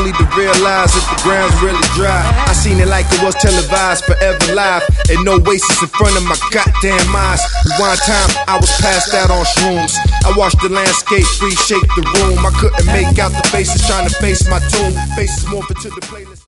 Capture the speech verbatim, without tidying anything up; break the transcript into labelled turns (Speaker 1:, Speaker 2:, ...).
Speaker 1: only to realize that the ground's really dry. I seen it like it was televised, forever live, and no oasis in front of my goddamn eyes. Rewind time, I was passed out on shrooms. I watched the landscape reshape the room. I couldn't make out the faces trying to face my tomb. Faces morphing to the playlist.